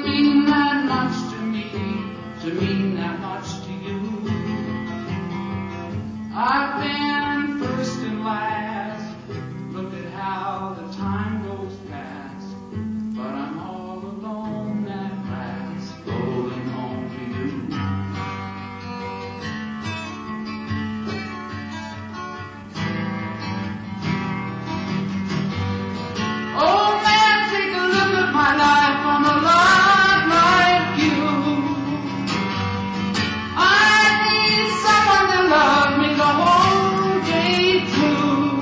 mean that much to me, to mean that much to you. I've been first and last, look at how the time goes past, but I'm all alone at last, going home to you. Oh man, take a look at my life, I'm alive like you. I need someone to love me the whole day through.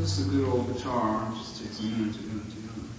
This is a good old guitar. It just takes a minute to do it together.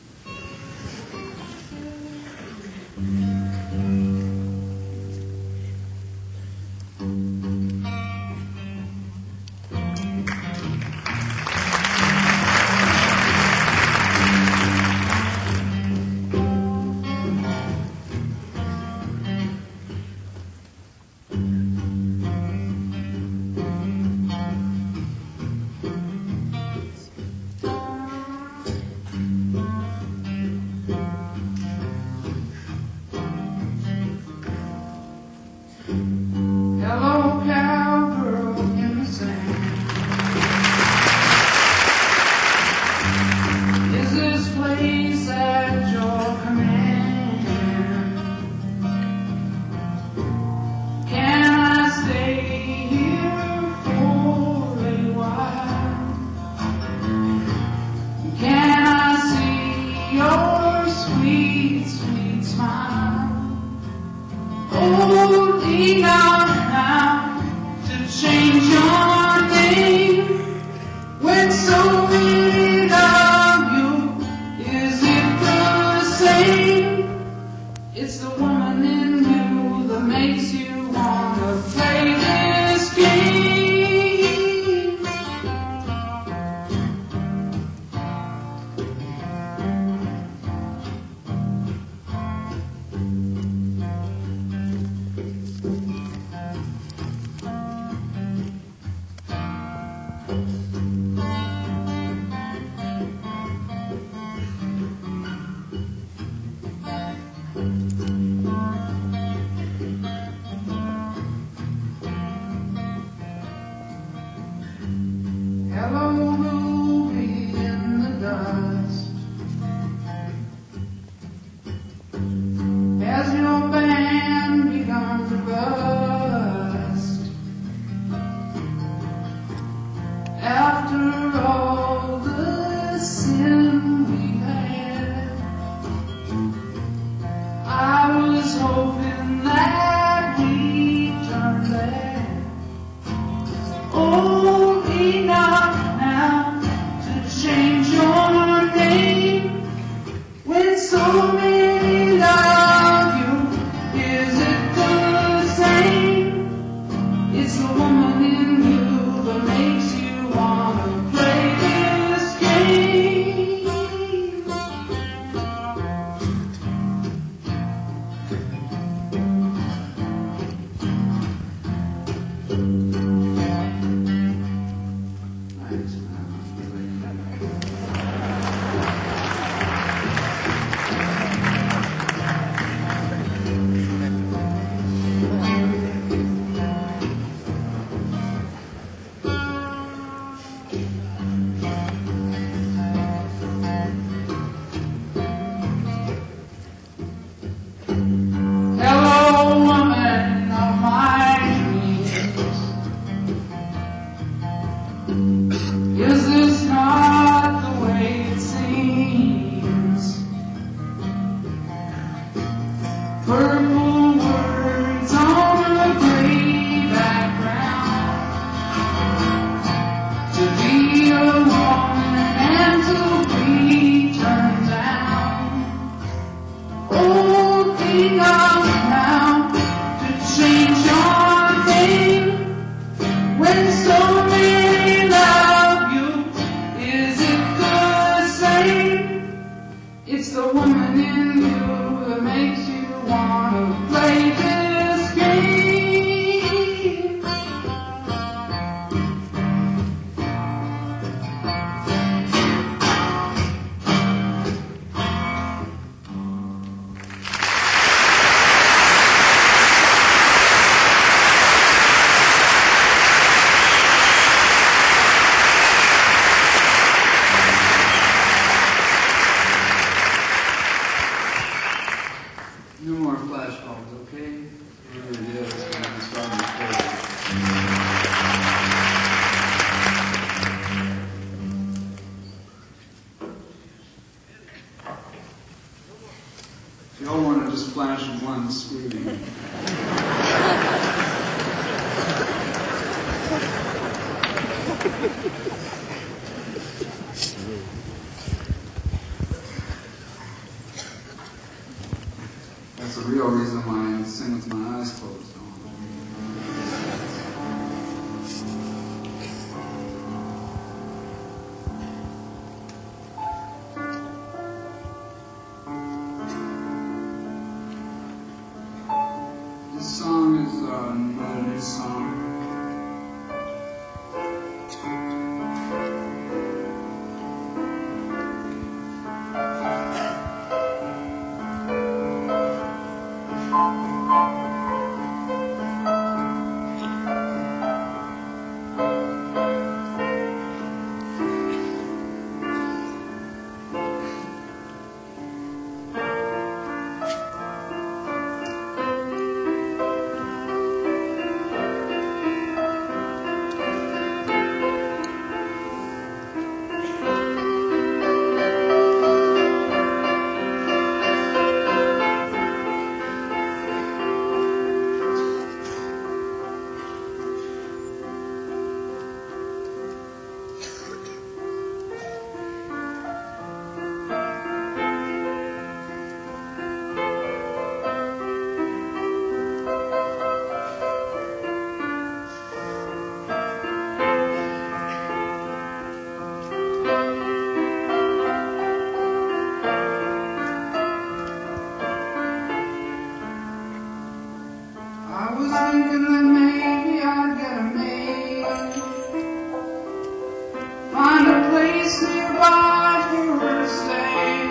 Hello, cowgirl in the sand. Is this place at your command? Can I stay here for a while? Can I see your sweet, sweet smile? Oh, lean out now to change your name when so many love you. Is it the same? It's the woman in you that makes you wanna play this game. Hello, Ruby in the dust. Has your band begun to rust? After all the sin we had, I was hoping that we'd turn back. Oh, enough now to change your name when so many love you. Is it the same? It's the woman in you that makes you wanna play this game. Hello, woman of my dreams. Is this not the way it seems? Purple words on a gray background. To be a woman and to be turned down. Oh, think of now to change your name when so many love you. Is it the same? It's the woman in you that makes you wanna play this game. No more flashbulbs, okay? Really is. It's gonna be starting to play. If y'all want to just flash one screaming. real reason why I sing with my eyes closed. This song is not a new song. I was thinking that maybe I'd get a maid, find a place nearby for her to stay,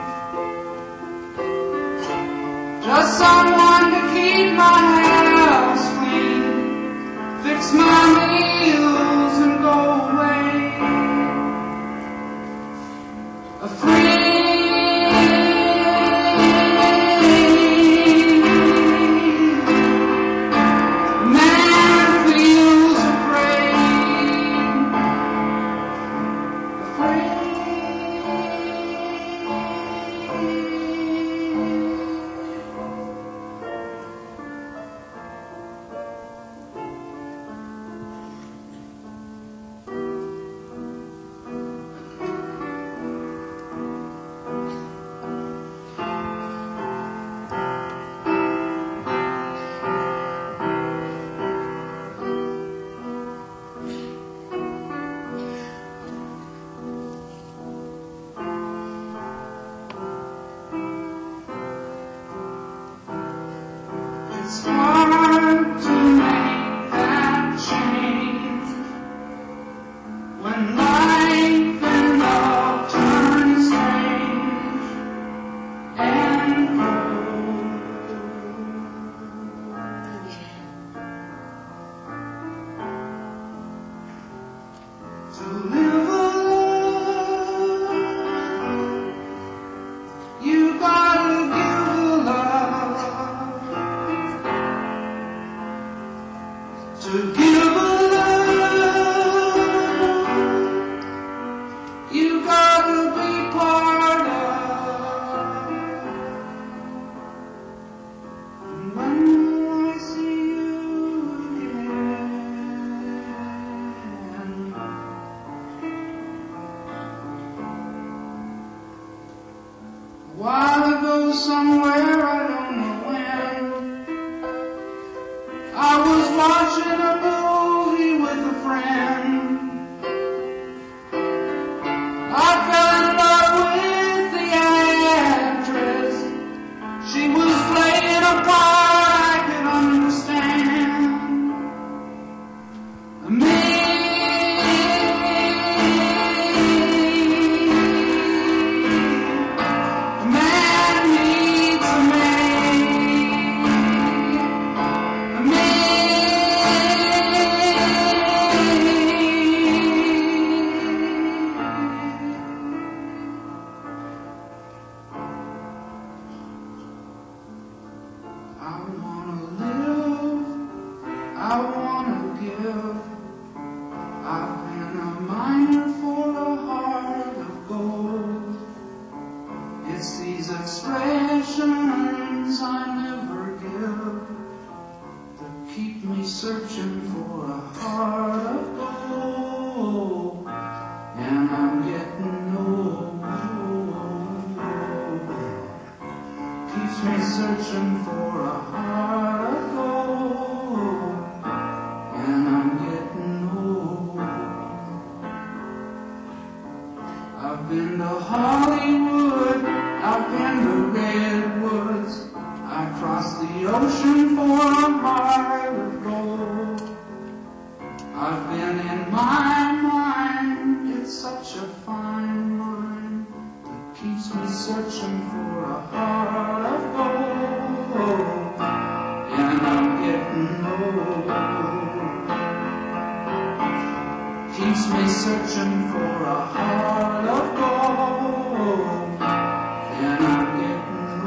just someone to keep my house clean, fix my meals and go away. A free It's hard to make that change when life and love turn strange and cold. To live alone, you gotta give love. To give love, you gotta be part of. And when I see you again, a while ago somewhere, I don't know when, I was watching a movie with a friend. I fell in love with the actress. She was playing a part I could understand. A man needs a man. searching for a heart of gold, and I'm getting old. I've been to Hollywood, I've been to redwoods, I crossed the ocean for a heart of gold. I've been in my mind, it's such a fine mind that keeps me searching for a heart of gold, and I'm getting old. Keeps me searching for a heart of gold, and I'm getting old.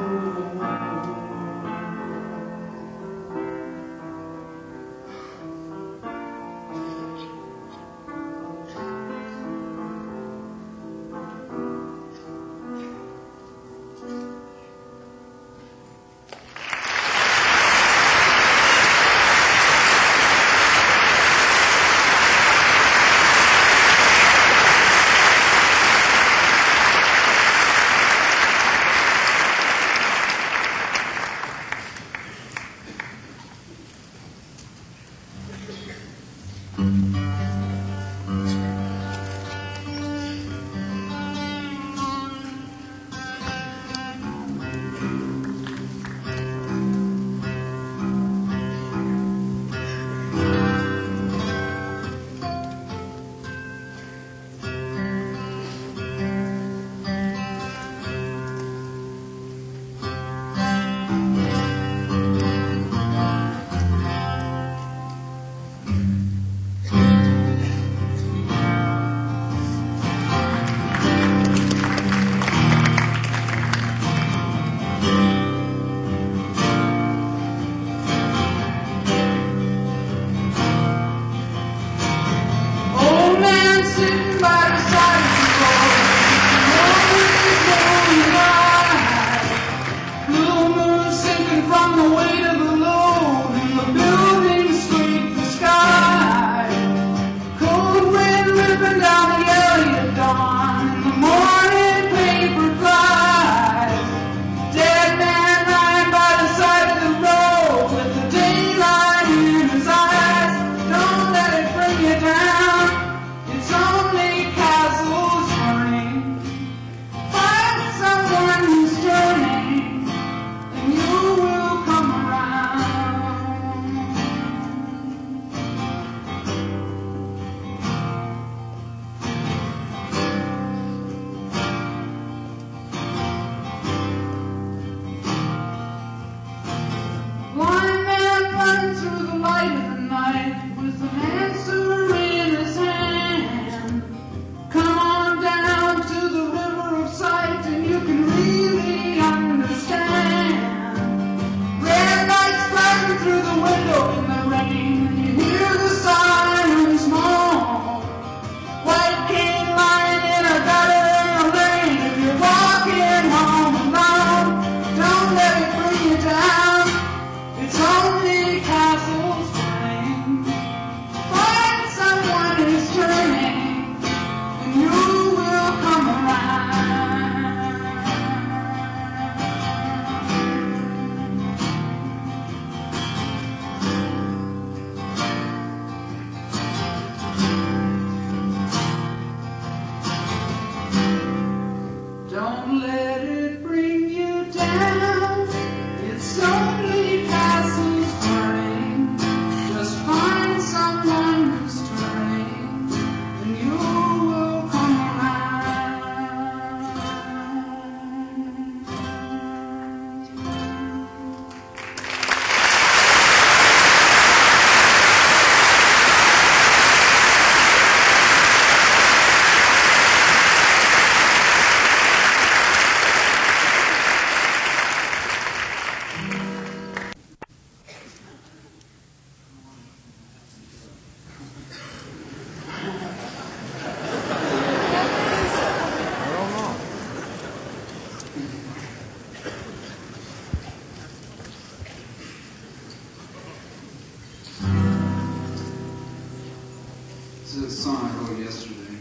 This is a song I wrote yesterday.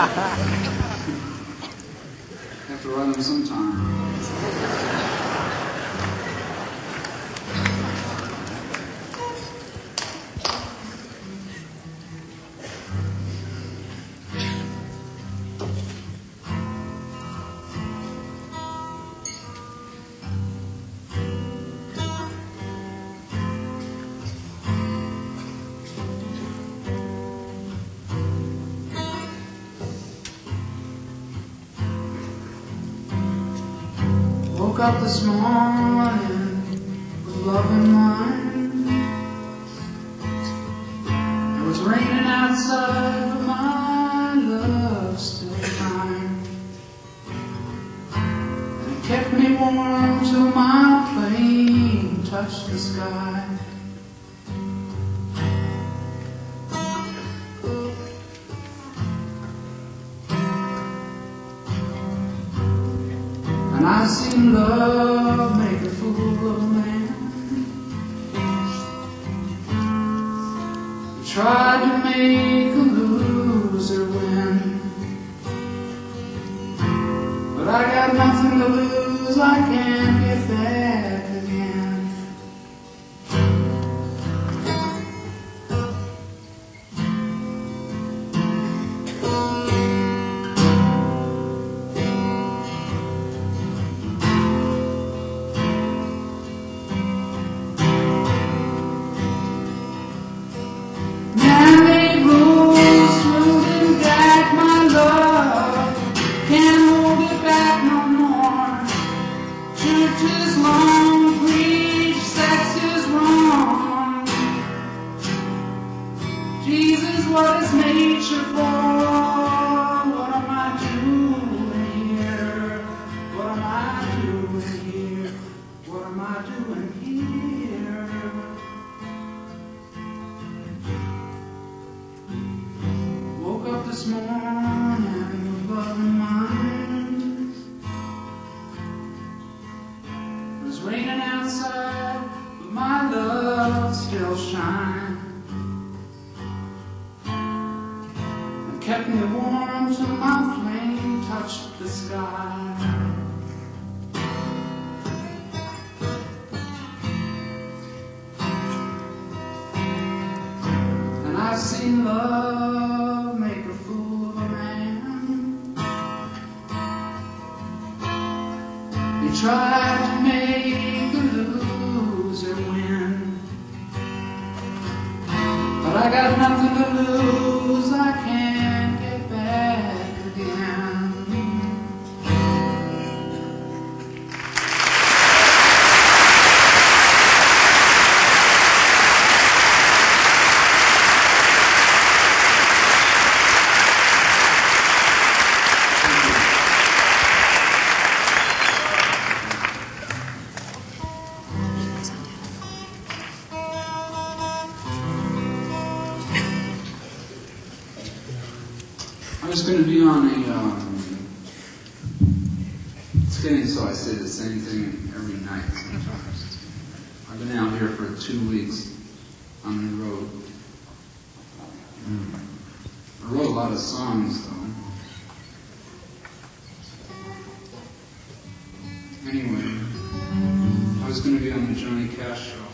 Have to write them sometime. Woke up this morning with love in mind. It was raining outside, but my love still shined. And it kept me warm till my plane touched the sky. And I've seen love make a fool of a man. He tried to make a loser win. But I got nothing to lose, I can't get back again. Jesus, what is nature for? What am I doing here? What am I doing here? What am I doing here? Woke up this morning with love in mind. It was raining outside, but my love still shines. Kept me warm till my flame touched the sky. And I've seen love make a fool of a man. He tried to make a loser win. But I got nothing to lose, I can't back again. I was going to be on a, it's getting so I say the same thing every night sometimes. I've been out here for 2 weeks on the road. I wrote a lot of songs though. Anyway, I was going to be on the Johnny Cash show.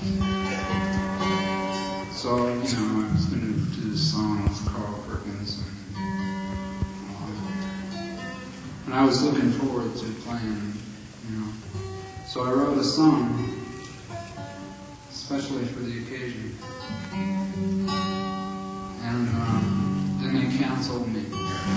So, I was going to do this song with Carl Perkins. And I was looking forward to playing, So I wrote a song, especially for the occasion. And then they canceled me.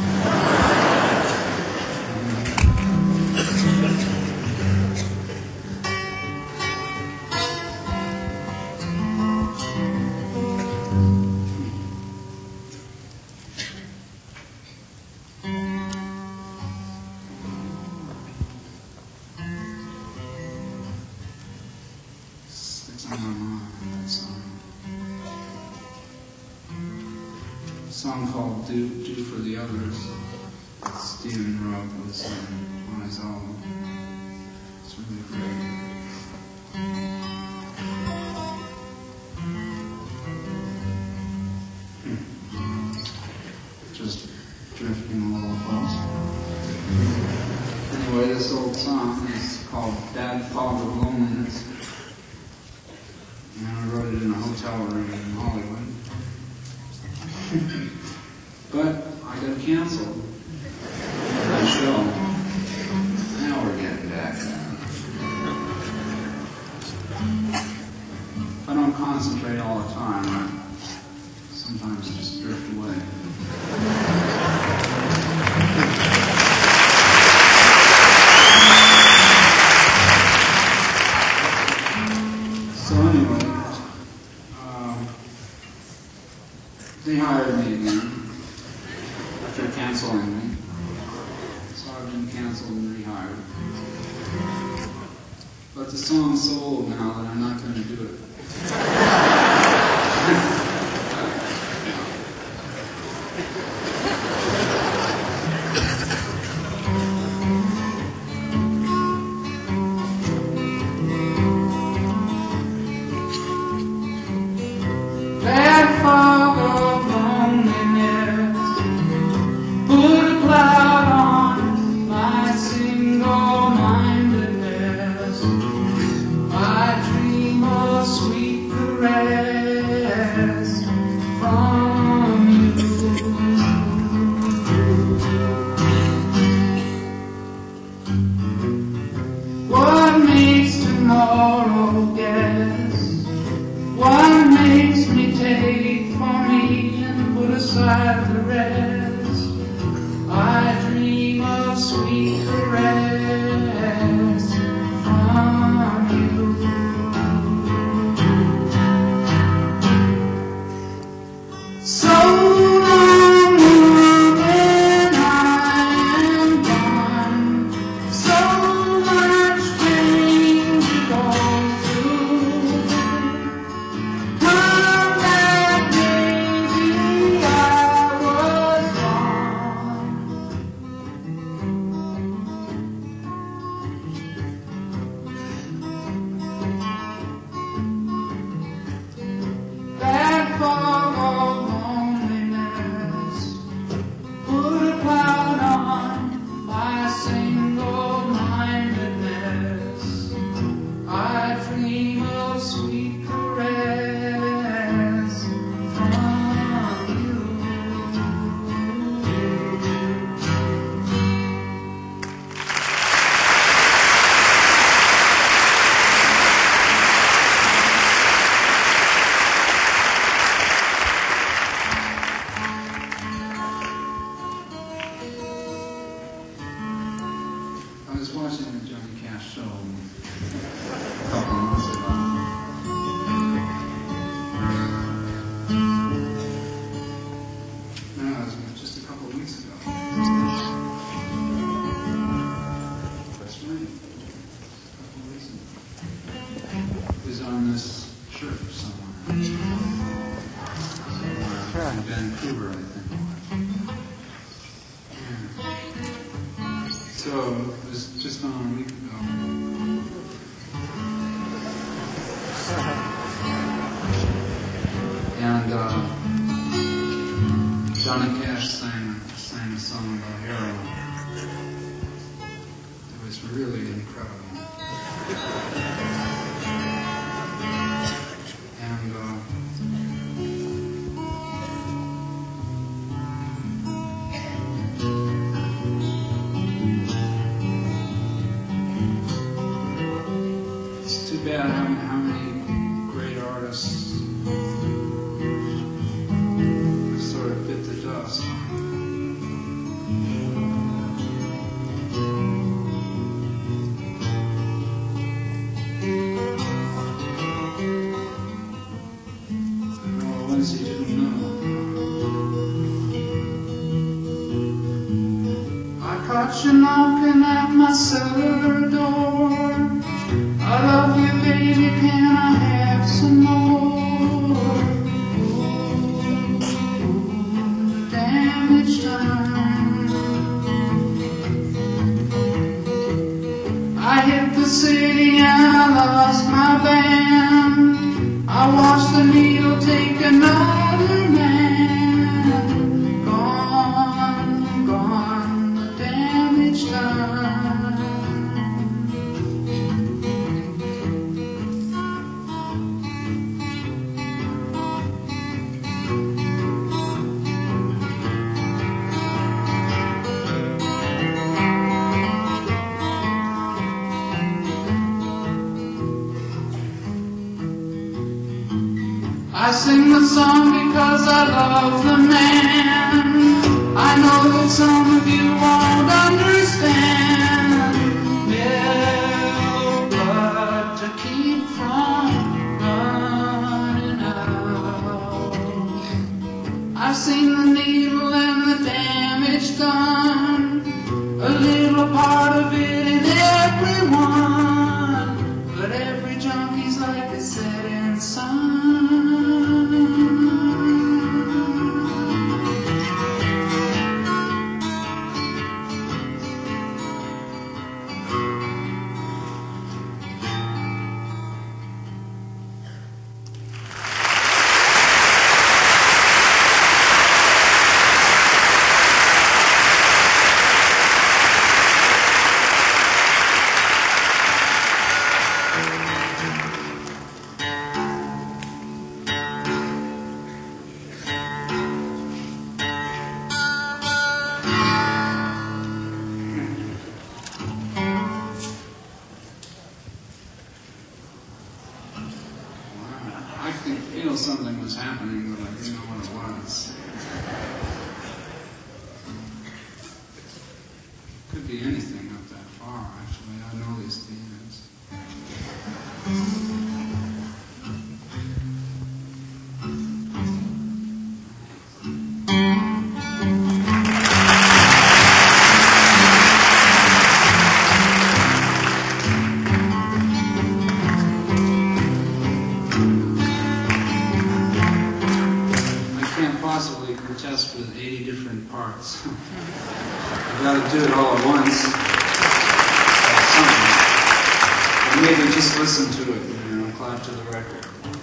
A song called Do for the Others that Stephen wrote was on his album. It's really great. Just drifting a little close. Anyway, this old song is called Bad Fog of Loneliness. And I wrote it in a hotel room in Hollywood. But I got canceled. That show. Now we're getting back. If I don't concentrate all the time, I sometimes just drift away. canceling me. So I've been canceled and rehired. But the song's so old now that I'm not going to do it. That fog of loneliness put a cloud on my single-mindedness. I dream of sweet caress from you. What makes tomorrow guess? What makes me take for me and put aside the rest? I dream of sweet caress from you. So long when I am gone, so much pain to go through. Come back, baby, I was wrong. That fog of loneliness put a cloud on my single-mindedness. I dream of sweet caress from you. I was watching the Johnny Cash show a couple months ago. No, it was just a couple weeks ago. That's right. A couple weeks ago. It was on this shirt somewhere. In Vancouver, I think. So it was just on a week ago. And Johnny Cash sang a song about heroin. It was really incredible. And it's too bad how many great artists sort of bit the dust. Or ones you didn't know. I caught you knocking at my cellar door. I love you, baby, can I have some more? Ooh, damage done. I hit the city and I lost my band. I watched the needle take another man. Gone, gone, the damage done. I sing the song because I love the man. I know that some of you won't understand. No blood to keep from running out. I've seen the needle and the damage done. happening, but I didn't know what it was. Could be anything up that far, actually. I know these themes. Test with 80 different parts. I've got to do it all at once. Or maybe just listen to it, clap to the record.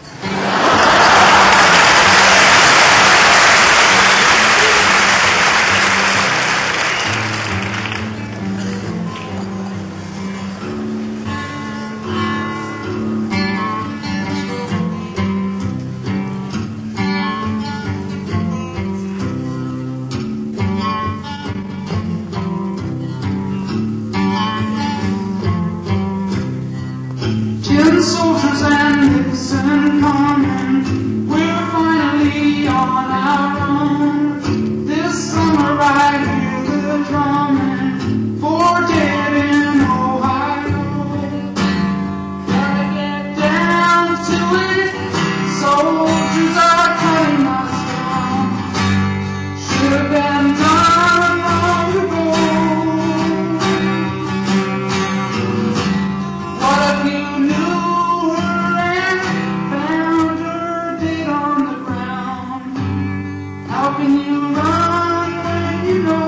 Soldiers and Nixon coming, we're finally on our own. This summer I hear the drumming for dead in Ohio. Gotta get down to it, soldiers are cutting us down. Should have been done long ago. What if you knew? How can you run when you know?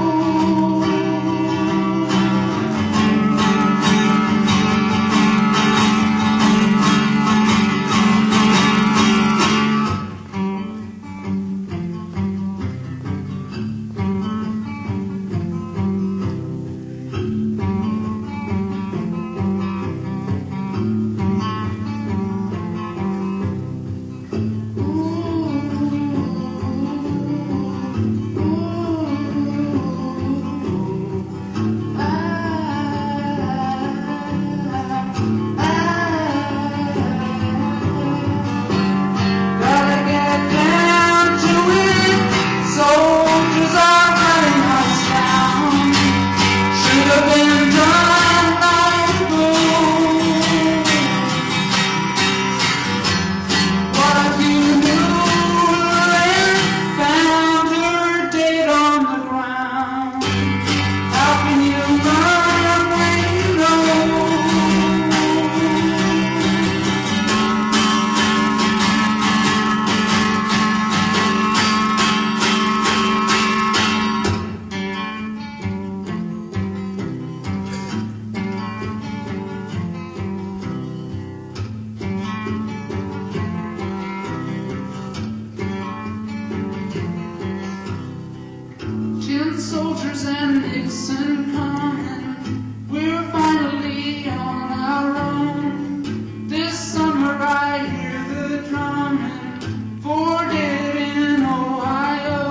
Soldiers and Nixon coming, we're finally on our own. This summer I hear the drumming for dead in Ohio.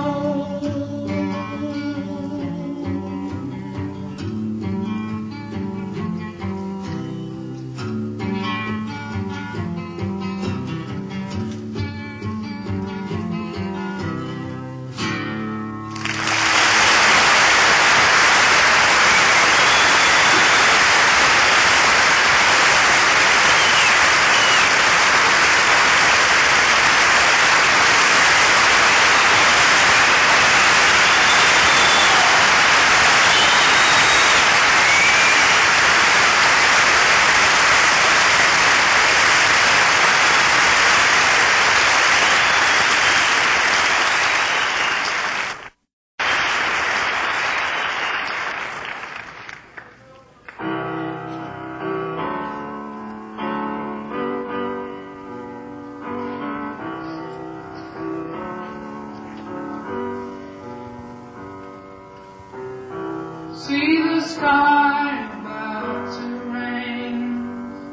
See the sky about to rain,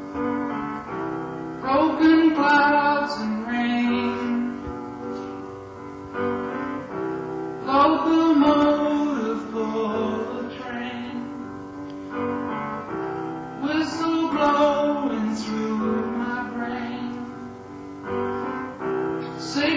broken clouds and rain, locomotive full of train, whistle blowing through my brain.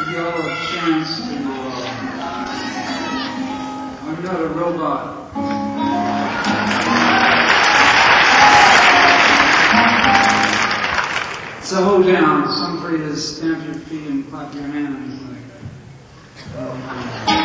give you all a chance to I'm not a robot. So hold down. Some for you to stamp your feet and clap your hands. Like,